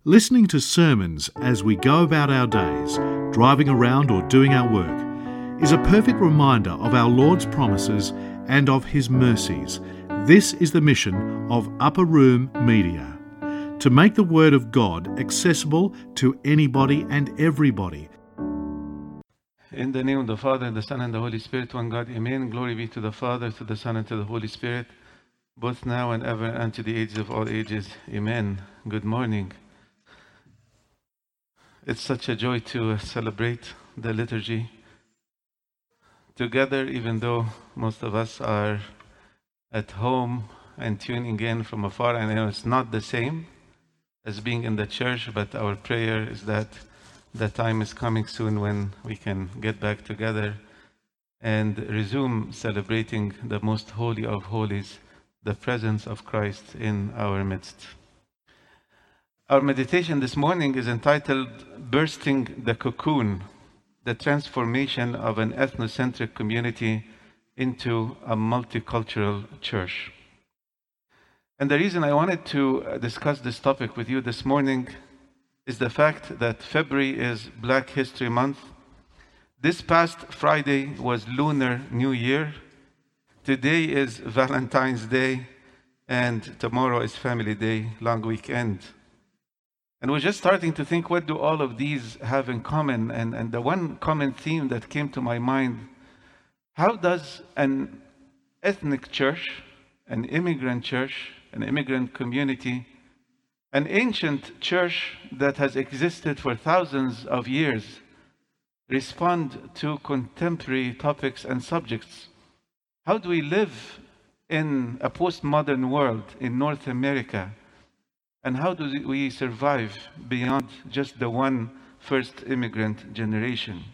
Listening to sermons as we go about our days, driving around or doing our work, is a perfect reminder of our Lord's promises and of His mercies. This is the mission of Upper Room Media, to make the Word of God accessible to anybody and everybody. In the name of the Father, and the Son, and the Holy Spirit, one God, Amen. Glory be to the Father, to the Son, and to the Holy Spirit, both now and ever, and to the ages of all ages. Amen. Good morning. It's such a joy to celebrate the liturgy together, even though most of us are at home and tuning in from afar. I know it's not the same as being in the church, but our prayer is that the time is coming soon when we can get back together and resume celebrating the most holy of holies, the presence of Christ in our midst. Our meditation this morning is entitled Bursting the Cocoon, the transformation of an ethnocentric community into a multicultural church. And the reason I wanted to discuss this topic with you this morning is the fact that February is Black History Month. This past Friday was Lunar New Year. Today is Valentine's Day, and tomorrow is Family Day, long weekend. And we're just starting to think, what do all of these have in common? And the one common theme that came to my mind, how does an ethnic church, an immigrant community, an ancient church that has existed for thousands of years, respond to contemporary topics and subjects? How do we live in a postmodern world in North America? And how do we survive beyond just the one first immigrant generation?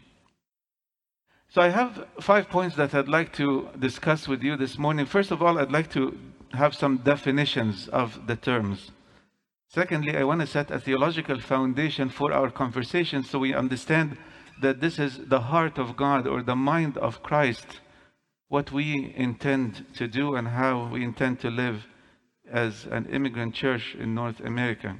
So I have 5 points that I'd like to discuss with you this morning. First of all, I'd like to have some definitions of the terms. Secondly, I want to set a theological foundation for our conversation so we understand that this is the heart of God or the mind of Christ, what we intend to do and how we intend to live as an immigrant church in North America.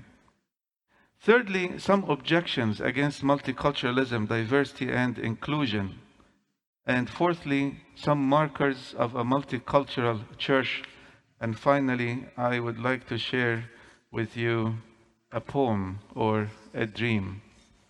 Thirdly, some objections against multiculturalism, diversity, and inclusion. And fourthly, some markers of a multicultural church. And finally, I would like to share with you a poem or a dream.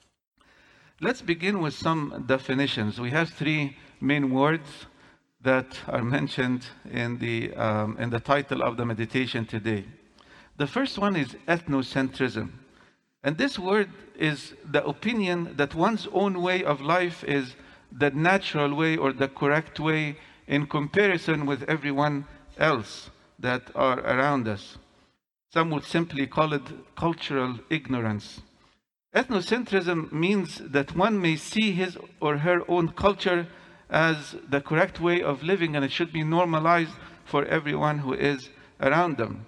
Let's begin with some definitions. We have three main words that are mentioned in the title of the meditation today. The first one is ethnocentrism. And this word is the opinion that one's own way of life is the natural way or the correct way in comparison with everyone else that are around us. Some would simply call it cultural ignorance. Ethnocentrism means that one may see his or her own culture as the correct way of living, and it should be normalized for everyone who is around them.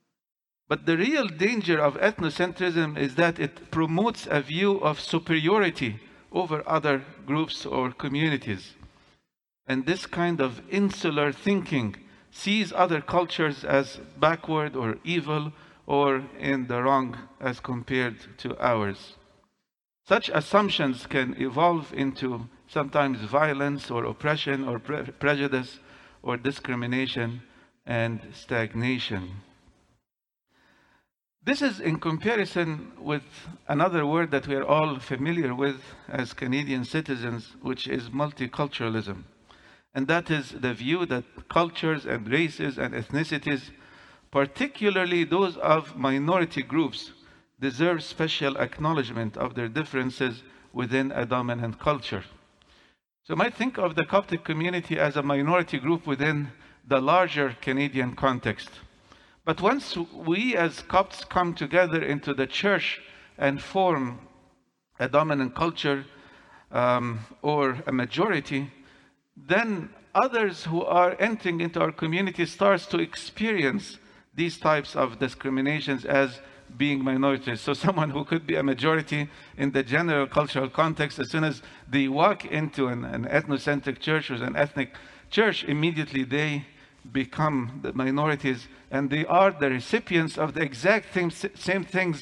But the real danger of ethnocentrism is that it promotes a view of superiority over other groups or communities. And this kind of insular thinking sees other cultures as backward or evil or in the wrong as compared to ours. Such assumptions can evolve into sometimes violence or oppression or prejudice or discrimination and stagnation. This is in comparison with another word that we are all familiar with as Canadian citizens, which is multiculturalism. And that is the view that cultures and races and ethnicities, particularly those of minority groups, deserve special acknowledgement of their differences within a dominant culture. So you might think of the Coptic community as a minority group within the larger Canadian context. But once we as Copts come together into the church and form a dominant culture or a majority, then others who are entering into our community starts to experience these types of discriminations as being minorities. So someone who could be a majority in the general cultural context, as soon as they walk into an ethnocentric church or an ethnic church, immediately they become the minorities, and they are the recipients of the exact same things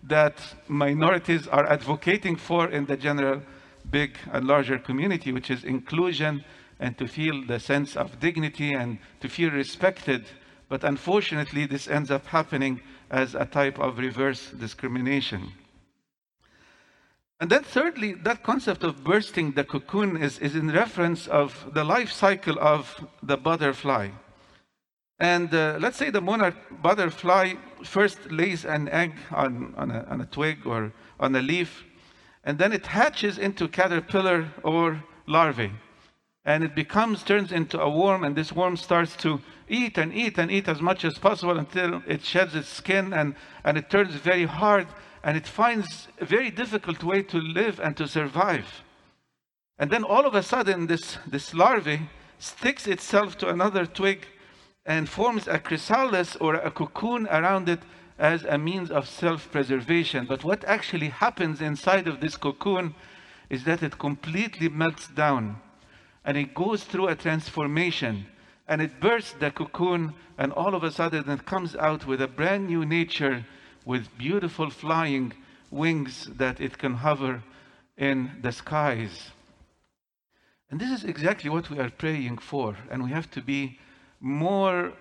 that minorities are advocating for in the general big and larger community, which is inclusion and to feel the sense of dignity and to feel respected. But unfortunately, this ends up happening as a type of reverse discrimination. And then thirdly, that concept of bursting the cocoon is in reference of the life cycle of the butterfly. And let's say the monarch butterfly first lays an egg on a twig or on a leaf, and then it hatches into caterpillar or larvae. And it turns into a worm, and this worm starts to eat and eat and eat as much as possible until it sheds its skin and it turns very hard, and it finds a very difficult way to live and to survive. And then all of a sudden, this larvae sticks itself to another twig and forms a chrysalis or a cocoon around it as a means of self-preservation. But what actually happens inside of this cocoon is that it completely melts down, and it goes through a transformation, and it bursts the cocoon, and all of a sudden it comes out with a brand new nature, with beautiful flying wings that it can hover in the skies. And this is exactly what we are praying for, and we have to be more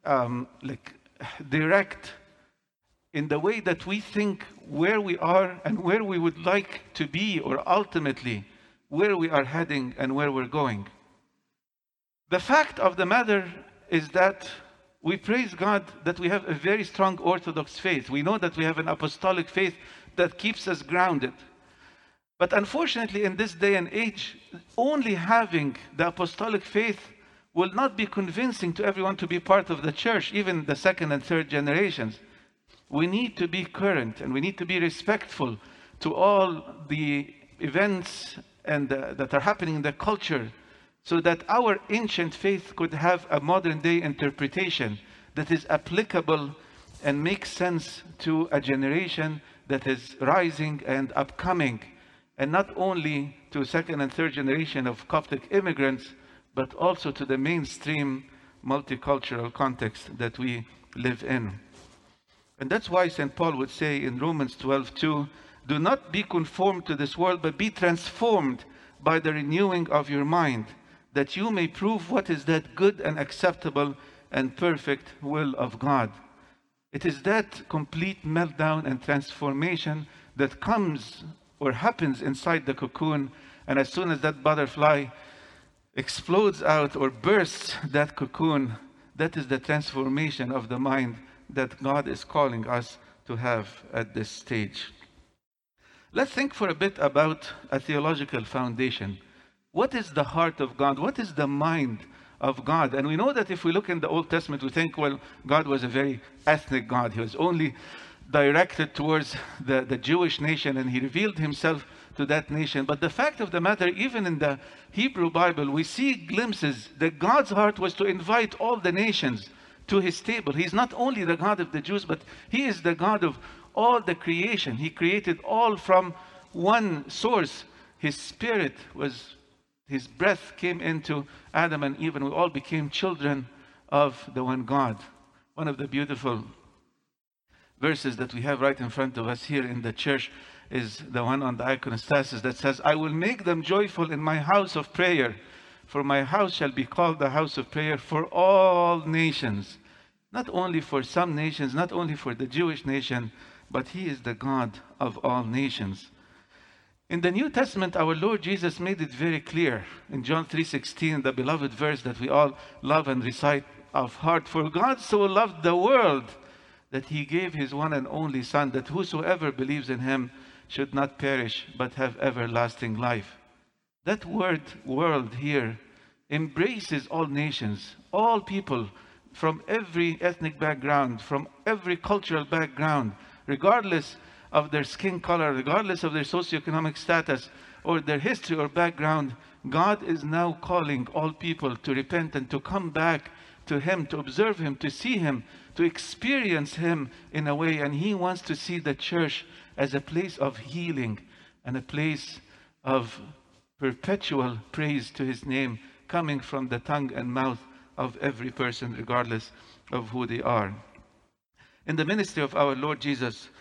direct in the way that we think where we are and where we would like to be, or ultimately where we are heading and where we're going. The fact of the matter is that we praise God that we have a very strong Orthodox faith. We know that we have an apostolic faith that keeps us grounded. But unfortunately, in this day and age, only having the apostolic faith will not be convincing to everyone to be part of the church, even the second and third generations. We need to be current, and we need to be respectful to all the events and that are happening in the culture, so that our ancient faith could have a modern day interpretation that is applicable and makes sense to a generation that is rising and upcoming, and not only to second and third generation of Coptic immigrants, but also to the mainstream multicultural context that we live in. And that's why St. Paul would say in Romans 12:2, do not be conformed to this world, but be transformed by the renewing of your mind, that you may prove what is that good and acceptable and perfect will of God. It is that complete meltdown and transformation that comes or happens inside the cocoon, and as soon as that butterfly explodes out or bursts that cocoon, that is the transformation of the mind that God is calling us to have at this stage. Let's think for a bit about a theological foundation. What is the heart of God? What is the mind of God? And we know that if we look in the Old Testament, we think, well, God was a very ethnic God. He was only directed towards the Jewish nation, and he revealed himself to that nation. But the fact of the matter, even in the Hebrew Bible, we see glimpses that God's heart was to invite all the nations to his table. He's not only the God of the Jews, but he is the God of all the creation. He created all from one source. His spirit was, his breath came into Adam and Eve, and we all became children of the one God. One of the beautiful verses that we have right in front of us here in the church is the one on the iconostasis that says, I will make them joyful in my house of prayer, for my house shall be called the house of prayer for all nations. Not only for some nations, not only for the Jewish nation, but he is the God of all nations. In the New Testament, our Lord Jesus made it very clear in John 3:16, the beloved verse that we all love and recite of heart. For God so loved the world that he gave his one and only Son, that whosoever believes in him should not perish, but have everlasting life. That word world here embraces all nations, all people from every ethnic background, from every cultural background, regardless of their skin color, regardless of their socioeconomic status or their history or background. God is now calling all people to repent and to come back to him, to observe him, to see him, to experience him in a way. And he wants to see the church as a place of healing and a place of perpetual praise to his name, coming from the tongue and mouth of every person, regardless of who they are. In the ministry of our Lord Jesus,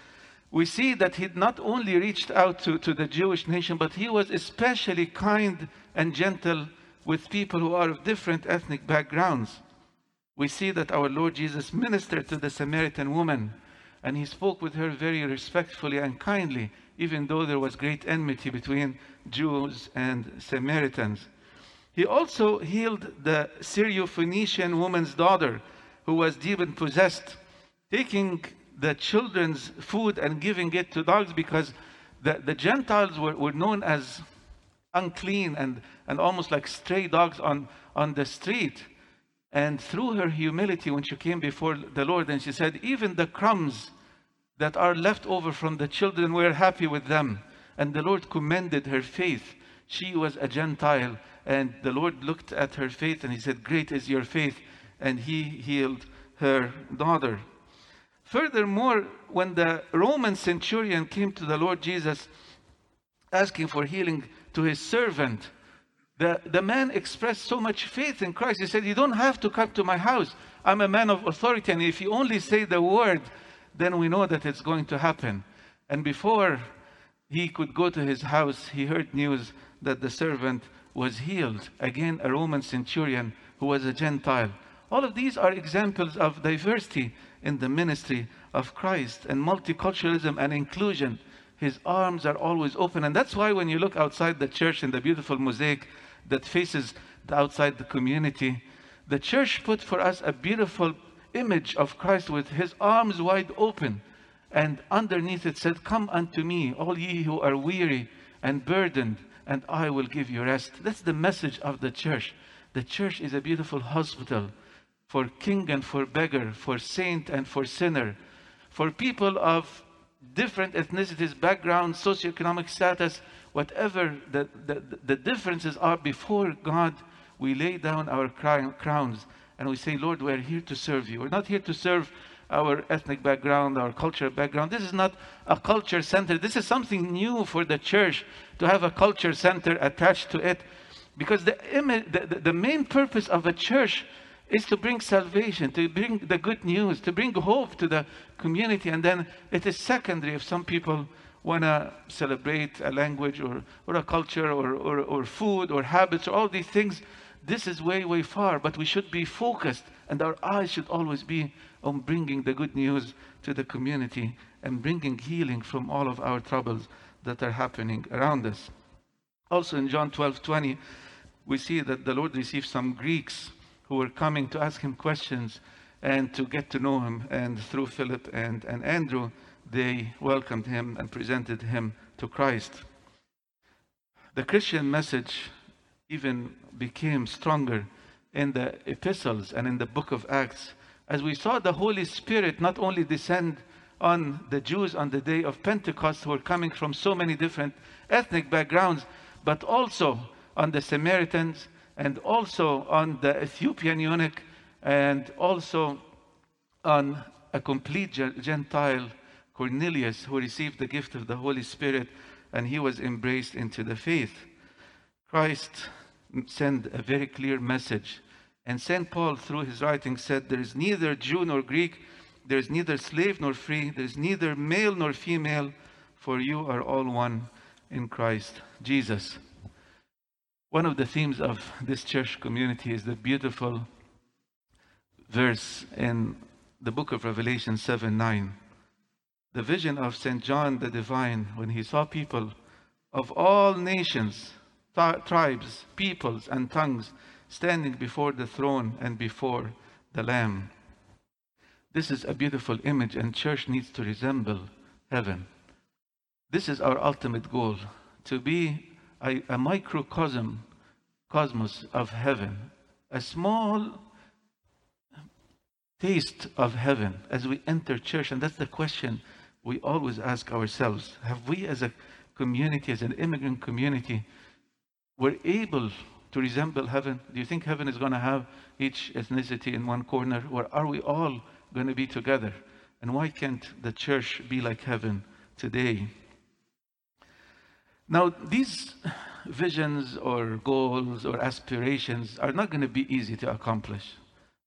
we see that he not only reached out to the Jewish nation, but he was especially kind and gentle with people who are of different ethnic backgrounds. We see that our Lord Jesus ministered to the Samaritan woman, and he spoke with her very respectfully and kindly, even though there was great enmity between Jews and Samaritans. He also healed the Syrophoenician woman's daughter, who was demon-possessed, taking the children's food and giving it to dogs, because the Gentiles were known as unclean and almost like stray dogs on the street. And through her humility, when she came before the Lord, and she said, even the crumbs that are left over from the children, we're happy with them. And the Lord commended her faith. She was a Gentile, and the Lord looked at her faith and he said, great is your faith. And he healed her daughter. Furthermore, when the Roman centurion came to the Lord Jesus asking for healing to his servant, the man expressed so much faith in Christ. He said, you don't have to come to my house. I'm a man of authority, and if you only say the word, then we know that it's going to happen. And before he could go to his house, he heard news that the servant was healed. Again, a Roman centurion who was a Gentile. All of these are examples of diversity in the ministry of Christ, and multiculturalism and inclusion. His arms are always open. And that's why when you look outside the church in the beautiful mosaic that faces outside the community, the church put for us a beautiful image of Christ with his arms wide open. And underneath it said, come unto me, all ye who are weary and burdened, and I will give you rest. That's the message of the church. The church is a beautiful hospital for king and for beggar, for saint and for sinner, for people of different ethnicities, backgrounds, socioeconomic status, whatever the differences are. Before God, we lay down our crowns and we say, Lord, we're here to serve you. We're not here to serve our ethnic background, our cultural background. This is not a culture center. This is something new for the church, to have a culture center attached to it, because the main purpose of a church is to bring salvation, to bring the good news, to bring hope to the community. And then it is secondary if some people want to celebrate a language or a culture or food or habits or all these things. This is way, way far, but we should be focused, and our eyes should always be on bringing the good news to the community and bringing healing from all of our troubles that are happening around us. Also in John 12:20, we see that the Lord received some Greeks who were coming to ask him questions and to get to know him. And through Philip and Andrew, they welcomed him and presented him to Christ. The Christian message even became stronger in the epistles and in the book of Acts, as we saw the Holy Spirit not only descend on the Jews on the day of Pentecost, who were coming from so many different ethnic backgrounds, but also on the Samaritans, and also on the Ethiopian eunuch, and also on a complete Gentile, Cornelius, who received the gift of the Holy Spirit, and he was embraced into the faith. Christ sent a very clear message. And St. Paul, through his writings, said, there is neither Jew nor Greek, there is neither slave nor free, there is neither male nor female, for you are all one in Christ Jesus. One of the themes of this church community is the beautiful verse in the book of Revelation 7:9. The vision of St. John the Divine, when he saw people of all nations, tribes, peoples, and tongues standing before the throne and before the Lamb. This is a beautiful image, and church needs to resemble heaven. This is our ultimate goal, to be a microcosmos of heaven, a small taste of heaven as we enter church. And that's the question we always ask ourselves. Have we as a community, as an immigrant community, we're able to resemble heaven? Do you think heaven is going to have each ethnicity in one corner, or are we all going to be together? And why can't the church be like heaven today? Now, these visions or goals or aspirations are not going to be easy to accomplish.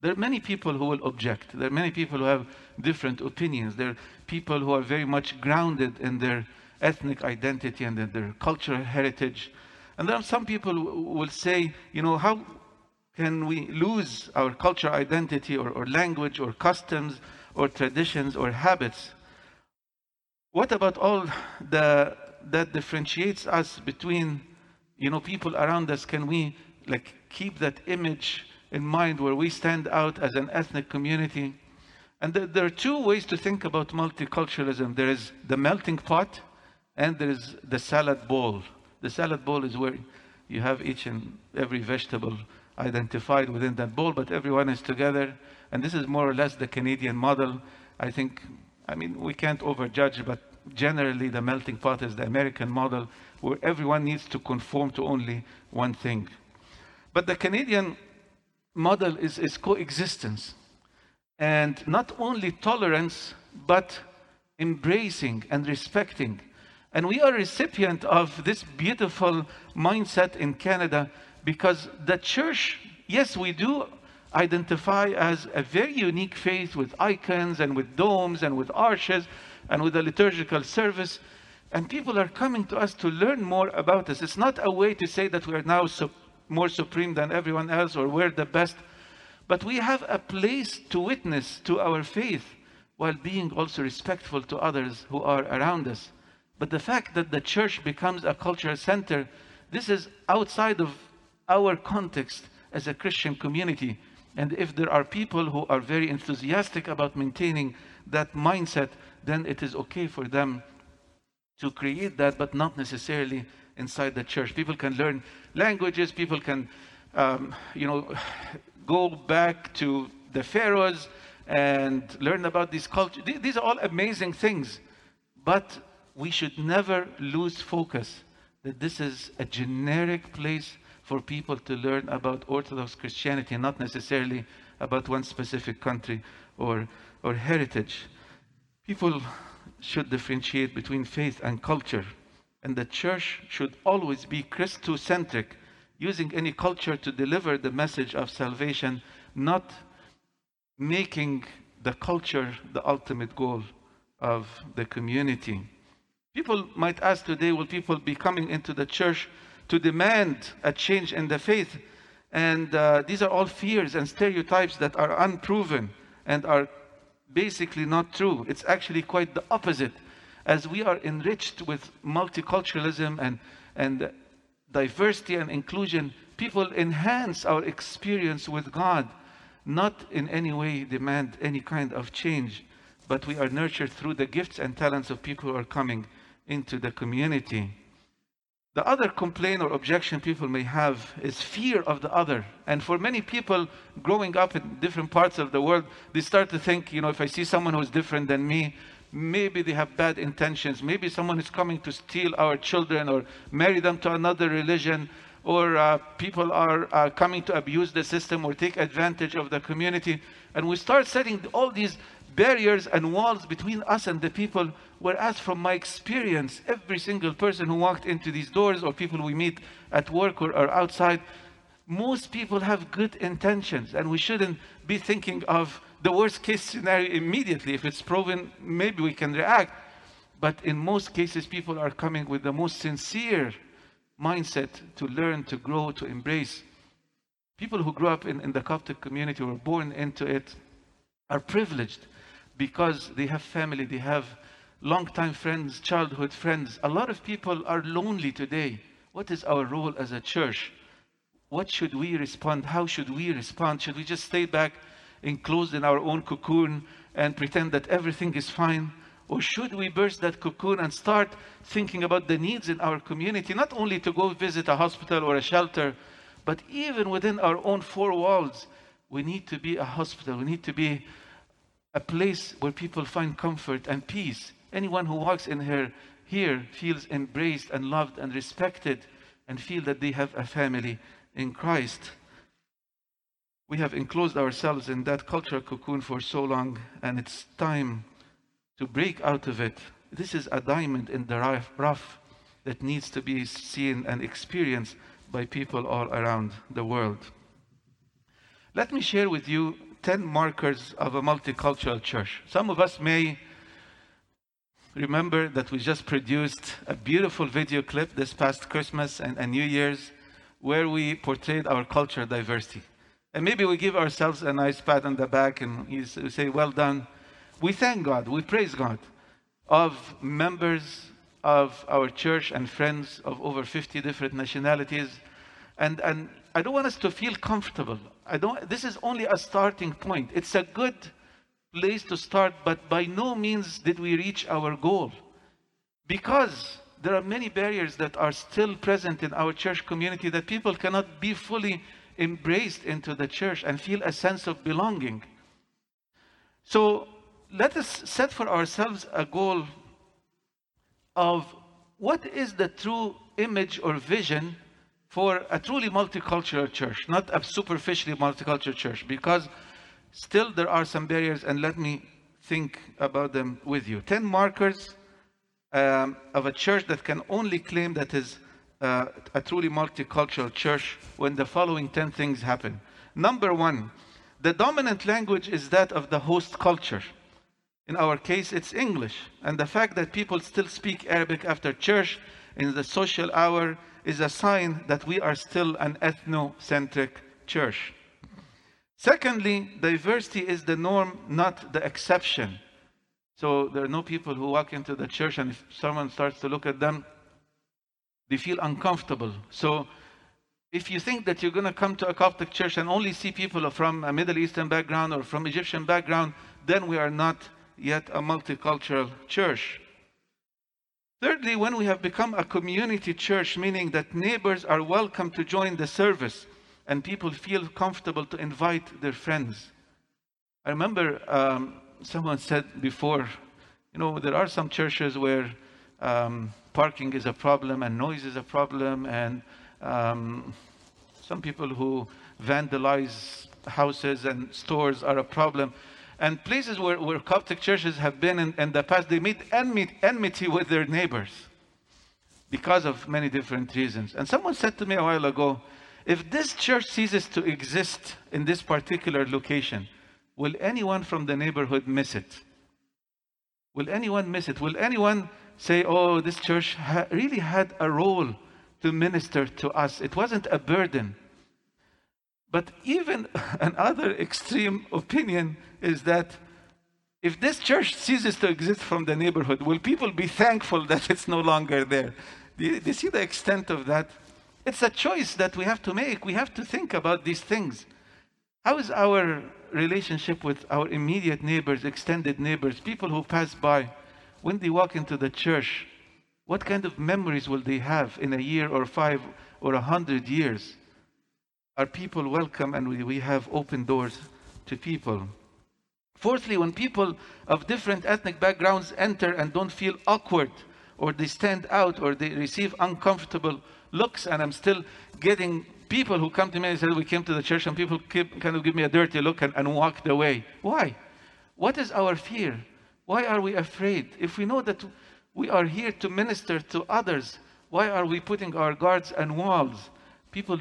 There are many people who will object. There are many people who have different opinions. There are people who are very much grounded in their ethnic identity and in their cultural heritage. And there are some people who will say, how can we lose our cultural identity or language or customs or traditions or habits? What about all that differentiates us between, people around us? Can we keep that image in mind where we stand out as an ethnic community? And there are two ways to think about multiculturalism. There is the melting pot and there is the salad bowl. The salad bowl is where you have each and every vegetable identified within that bowl, but everyone is together. And this is more or less the Canadian model. I mean, we can't overjudge, but generally the melting pot is the American model where everyone needs to conform to only one thing. But the Canadian model is coexistence, and not only tolerance, but embracing and respecting. And we are recipient of this beautiful mindset in Canada because the church, yes, we do identify as a very unique faith with icons and with domes and with arches and with a liturgical service. And people are coming to us to learn more about us. It's not a way to say that we are now more supreme than everyone else or we're the best, but we have a place to witness to our faith while being also respectful to others who are around us. But the fact that the church becomes a cultural center, this is outside of our context as a Christian community. And if there are people who are very enthusiastic about maintaining that mindset, then it is okay for them to create that, but not necessarily inside the church. People can learn languages, people can, go back to the pharaohs and learn about these cultures. These are all amazing things, but we should never lose focus that this is a generic place for people to learn about Orthodox Christianity, not necessarily about one specific country or heritage. People should differentiate between faith and culture, and the church should always be Christocentric, using any culture to deliver the message of salvation, not making the culture the ultimate goal of the community. People might ask today, will people be coming into the church to demand a change in the faith? And these are all fears and stereotypes that are unproven and are basically not true. It's actually quite the opposite. As we are enriched with multiculturalism and diversity and inclusion, people enhance our experience with God, not in any way demand any kind of change, but we are nurtured through the gifts and talents of people who are coming into the community. The other complaint or objection people may have is fear of the other. And for many people growing up in different parts of the world, they start to think, if I see someone who's different than me, maybe they have bad intentions. Maybe someone is coming to steal our children or marry them to another religion, or people are coming to abuse the system or take advantage of the community. And we start setting all these barriers and walls between us and the people, whereas from my experience, every single person who walked into these doors or people we meet at work or outside, most people have good intentions, and we shouldn't be thinking of the worst case scenario immediately. If it's proven, maybe we can react. But in most cases, people are coming with the most sincere mindset to learn, to grow, to embrace. People who grew up in the Coptic community, were born into it, are privileged because they have family, they have longtime friends, childhood friends. A lot of people are lonely today. What is our role as a church? What should we respond? How should we respond? Should we just stay back enclosed in our own cocoon and pretend that everything is fine? Or should we burst that cocoon and start thinking about the needs in our community, not only to go visit a hospital or a shelter, but even within our own four walls? We need to be a hospital. We need to be a place where people find comfort and peace. Anyone who walks in here feels embraced and loved and respected and feel that they have a family in Christ. We have enclosed ourselves in that cultural cocoon for so long, and it's time to break out of it. This is a diamond in the rough that needs to be seen and experienced by people all around the world. Let me share with you 10 markers of a multicultural church. Some of us may remember that we just produced a beautiful video clip this past Christmas and New Year's where we portrayed our cultural diversity. And maybe we give ourselves a nice pat on the back and we say, well done. We thank God, we praise God of members of our church and friends of over 50 different nationalities. And I don't want us to feel comfortable. This is only a starting point. It's a good place to start, but by no means did we reach our goal. Because there are many barriers that are still present in our church community that people cannot be fully embraced into the church and feel a sense of belonging. So let us set for ourselves a goal of what is the true image or vision for a truly multicultural church, not a superficially multicultural church, because still there are some barriers, and let me think about them with you. 10 markers of a church that can only claim that is a truly multicultural church when the following 10 things happen. Number 1, the dominant language is that of the host culture. In our case, it's English. And the fact that people still speak Arabic after church in the social hour is a sign that we are still an ethnocentric church. Secondly, diversity is the norm, not the exception. So there are no people who walk into the church and if someone starts to look at them, they feel uncomfortable. So if you think that you're going to come to a Coptic church and only see people from a Middle Eastern background or from Egyptian background, then we are not yet a multicultural church. Thirdly, when we have become a community church, meaning that neighbors are welcome to join the service and people feel comfortable to invite their friends. I remember someone said before, there are some churches where parking is a problem and noise is a problem, and some people who vandalize houses and stores are a problem. And places where Coptic churches have been in the past, they meet enmity with their neighbors because of many different reasons. And someone said to me a while ago, if this church ceases to exist in this particular location, will anyone from the neighborhood miss it? Will anyone miss it? Will anyone say, oh, this church really had a role to minister to us? It wasn't a burden. But even another extreme opinion is that if this church ceases to exist from the neighborhood, will people be thankful that it's no longer there? Do you see the extent of that? It's a choice that we have to make. We have to think about these things. How is our relationship with our immediate neighbors, extended neighbors, people who pass by? When they walk into the church, what kind of memories will they have in a year or 5 or 100 years? Are people welcome and we have open doors to people? Fourthly, when people of different ethnic backgrounds enter and don't feel awkward, or they stand out, or they receive uncomfortable looks, and I'm still getting people who come to me and say, we came to the church and people kind of give me a dirty look and walked away. Why? What is our fear? Why are we afraid? If we know that we are here to minister to others, why are we putting our guards and walls? People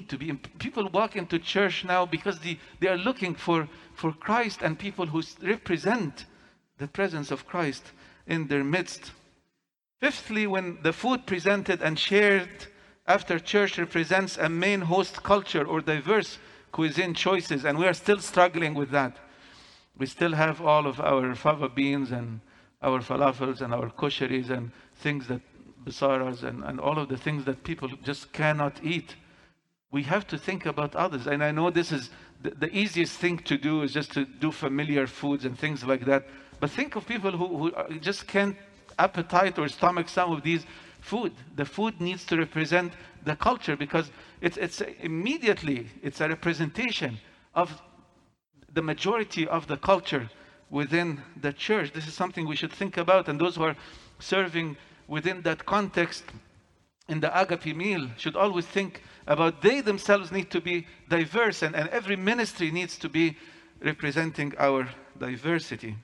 walk into church now because they are looking for Christ and people who represent the presence of Christ in their midst. Fifthly, when the food presented and shared after church represents a main host culture or diverse cuisine choices, and we are still struggling with that. We still have all of our fava beans and our falafels and our kosheris and things that basaras and all of the things that people just cannot eat. We have to think about others. And I know this is the easiest thing to do is just to do familiar foods and things like that. But think of people who just can't appetite or stomach some of these food. The food needs to represent the culture because it's immediately a representation of the majority of the culture within the church. This is something we should think about, and those who are serving within that context in the agape meal should always think about they themselves need to be diverse, and every ministry needs to be representing our diversity.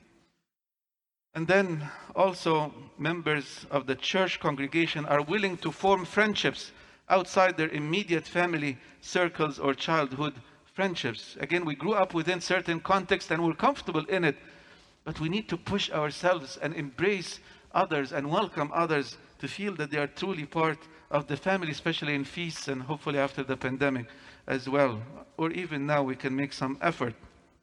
And then also members of the church congregation are willing to form friendships outside their immediate family circles or childhood friendships. Again, we grew up within certain context and we're comfortable in it, but we need to push ourselves and embrace others and welcome others to feel that they are truly part of the family, especially in feasts and hopefully after the pandemic as well. Or even now we can make some effort.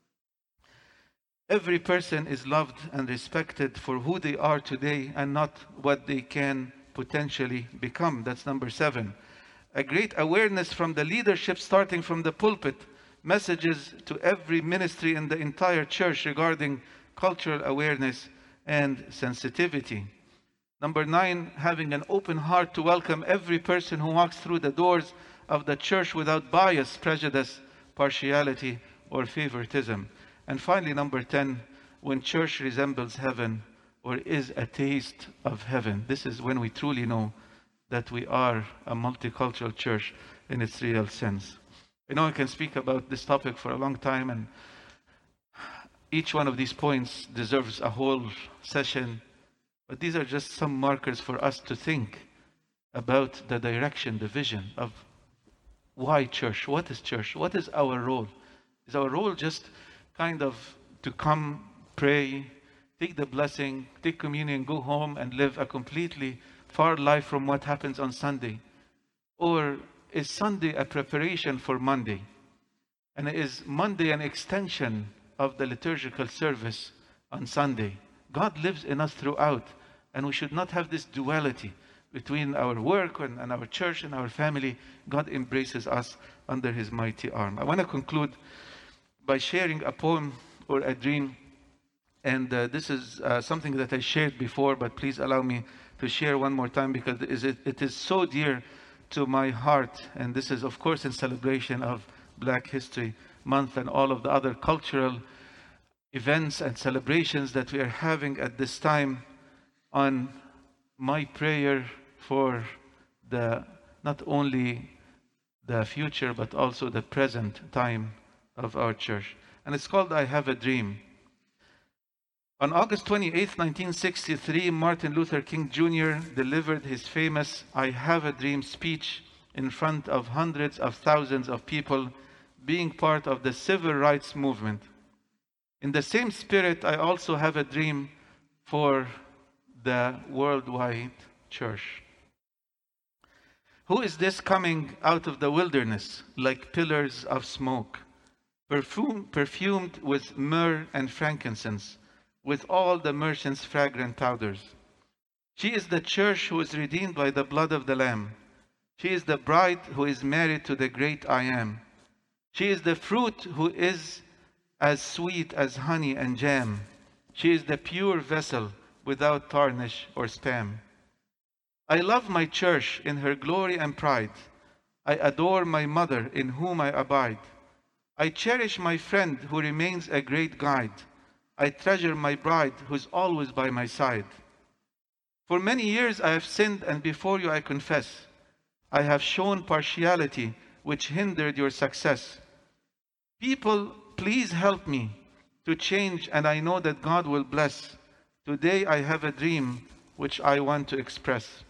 Every person is loved and respected for who they are today and not what they can potentially become. That's number 7. A great awareness from the leadership, starting from the pulpit, messages to every ministry in the entire church regarding cultural awareness and sensitivity. Number 9, having an open heart to welcome every person who walks through the doors of the church without bias, prejudice, partiality, or favoritism. And finally, number 10, when church resembles heaven or is a taste of heaven. This is when we truly know that we are a multicultural church in its real sense. I know I can speak about this topic for a long time, and each one of these points deserves a whole session, but these are just some markers for us to think about the direction, the vision of why church. What is church? What is our role? Is our role just kind of to come, pray, take the blessing, take communion, go home and live a completely far life from what happens on Sunday? Or is Sunday a preparation for Monday? And is Monday an extension of the liturgical service on Sunday? God lives in us throughout, and we should not have this duality between our work and our church and our family. God embraces us under his mighty arm. I want to conclude by sharing a poem or a dream. And this is something that I shared before, but please allow me to share one more time because it is so dear to my heart. And this is, of course, in celebration of Black History Month and all of the other cultural events and celebrations that we are having at this time. On my prayer for not only the future, but also the present time of our church. And it's called I Have a Dream. On August 28, 1963, Martin Luther King Jr. delivered his famous I Have a Dream speech in front of hundreds of thousands of people being part of the civil rights movement. In the same spirit, I also have a dream for the worldwide church. Who is this coming out of the wilderness like pillars of smoke, perfumed with myrrh and frankincense, with all the merchants' fragrant powders? She is the church who is redeemed by the blood of the Lamb. She is the bride who is married to the great I Am. She is the fruit who is as sweet as honey and jam. She is the pure vessel without tarnish or spam. I love my church in her glory and pride. I adore my mother in whom I abide. I cherish my friend who remains a great guide. I treasure my bride who's always by my side. For many years I have sinned, and before you I confess, I have shown partiality which hindered your success. People, please help me to change, and I know that God will bless. Today I have a dream which I want to express.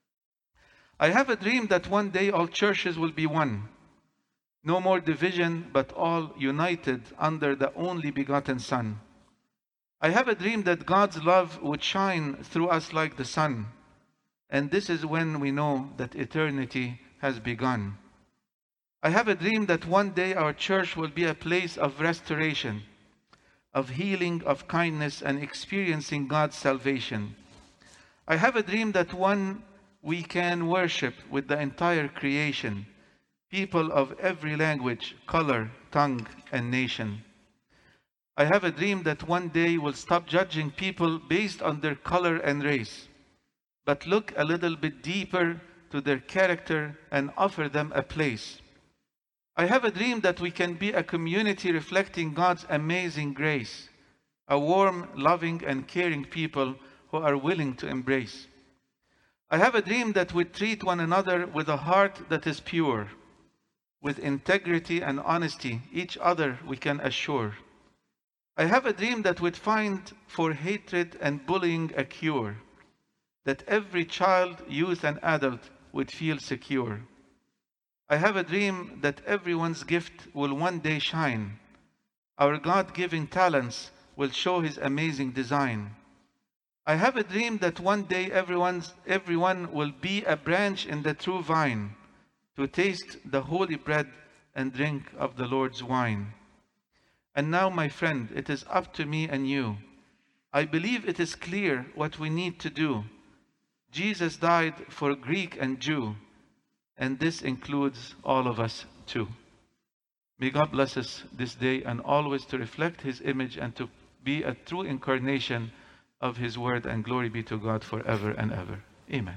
I have a dream that one day all churches will be one. No more division, but all united under the only begotten Son. I have a dream that God's love would shine through us like the sun. And this is when we know that eternity has begun. I have a dream that one day our church will be a place of restoration, of healing, of kindness, and experiencing God's salvation. I have a dream that we can worship with the entire creation, people of every language, color, tongue, and nation. I have a dream that one day we'll stop judging people based on their color and race, but look a little bit deeper to their character and offer them a place. I have a dream that we can be a community reflecting God's amazing grace, a warm, loving, and caring people who are willing to embrace. I have a dream that we treat one another with a heart that is pure, with integrity and honesty, each other we can assure. I have a dream that we'd find for hatred and bullying a cure, that every child, youth, and adult would feel secure. I have a dream that everyone's gift will one day shine. Our God-given talents will show His amazing design. I have a dream that one day everyone will be a branch in the true vine, to taste the holy bread and drink of the Lord's wine. And now, my friend, it is up to me and you. I believe it is clear what we need to do. Jesus died for Greek and Jew, and this includes all of us too. May God bless us this day and always to reflect His image and to be a true incarnation of His word, and glory be to God forever and ever. Amen.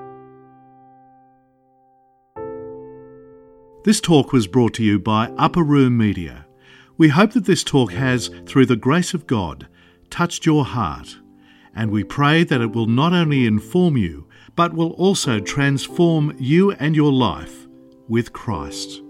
This talk was brought to you by Upper Room Media. We hope that this talk has, through the grace of God, touched your heart, and we pray that it will not only inform you, but will also transform you and your life with Christ.